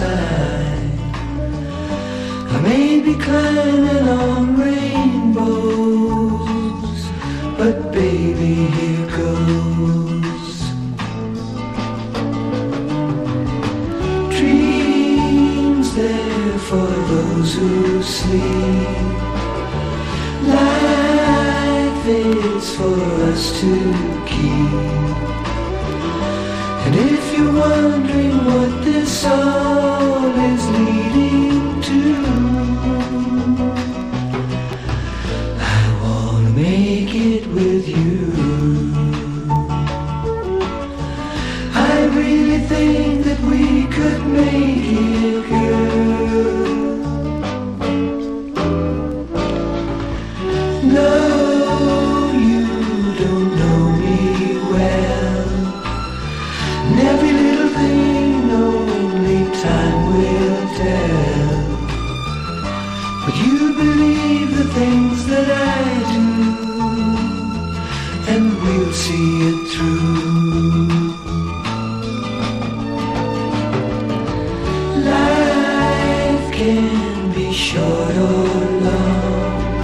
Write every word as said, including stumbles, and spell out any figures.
side. I may be climbing on rainbows, but baby, here goes. Dreams there for those who sleep. Life is for us to keep. And if you're wondering what this all is leading to, I wanna make it with you. I really think that we could make it, girl. No, you don't know me well, and every little thing only time will tell. But you believe the things that I do, and we'll see it through. Life can be short or